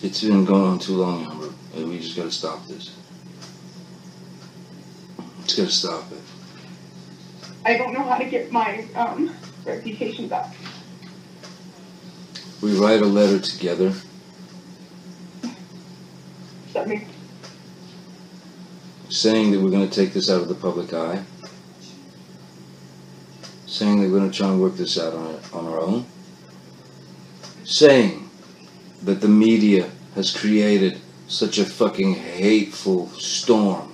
It's been going on too long, Amber. We just gotta stop this. Just gotta stop it. I don't know how to get my reputation back. We write a letter together. That makes saying that we're going to take this out of the public eye. Saying that we're going to try and work this out on our own. Saying that the media has created such a fucking hateful storm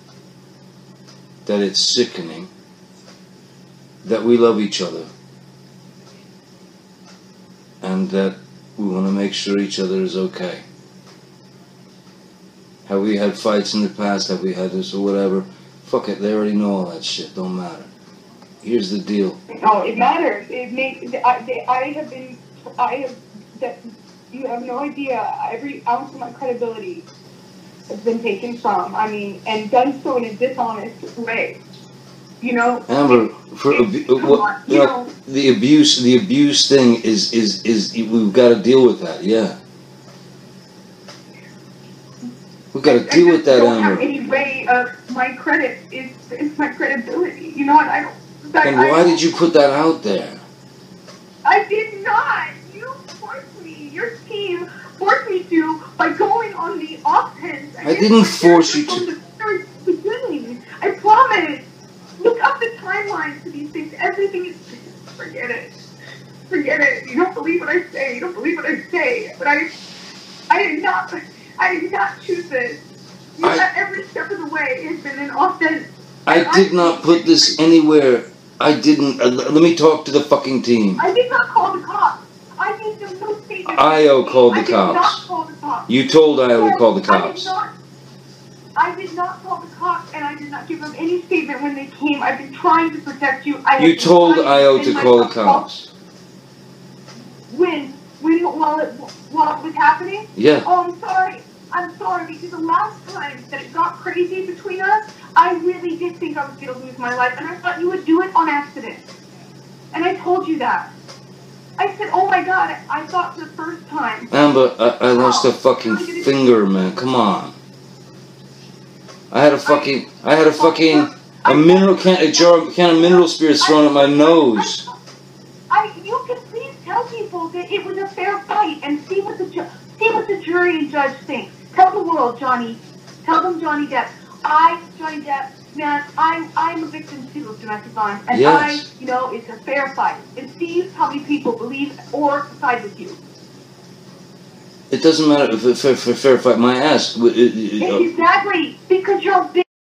that it's sickening. That we love each other. And that we want to make sure each other is okay. Have we had fights in the past? Have we had this or whatever? Fuck it, they already know all that shit. Don't matter. Here's the deal. No, it matters. It makes. You have no idea. Every ounce of my credibility has been taken from. I mean, and done so in a dishonest way. You know. Amber, the abuse thing is we've got to deal with that. Yeah. We've got to deal with that, Amber. I don't have any way of my credit. It's my credibility. You know what? I don't. And why did you put that out there? I did not. You forced me. Your team forced me to by going on the offense. I didn't force you to. From the very beginning, I promise. Look up the timelines to these things. Everything is. Forget it. Forget it. You don't believe what I say. You don't believe what I say. But I did not choose this. Every step of the way has been an offense. I did not put this anywhere. I didn't. Let me talk to the fucking team. I did not call the cops. I gave them no statement. IO called the cops. I did not cops. call the cops. You told IO to call the cops. I did not call the cops, and I did not give them any statement when they came. I've been trying to protect you. You told IO to call the cops. When? While it was happening? Yeah. Oh, I'm sorry, because the last time that it got crazy between us, I really did think I was going to lose my life, and I thought you would do it on accident. And I told you that. I said, oh my God, I thought the first time. Amber, I lost a fucking finger, man. Come on. I had a mineral can of mineral spirits thrown at my nose. You can please tell people that it was a fair fight and see what the jury and judge think. Tell the world, Johnny. Tell them Johnny Depp. Johnny Depp, man, I'm a victim too of domestic violence. And yes. It's a fair fight. And see how many people believe or side with you. It doesn't matter if it's a fair fight. My ass. Exactly. Because you're a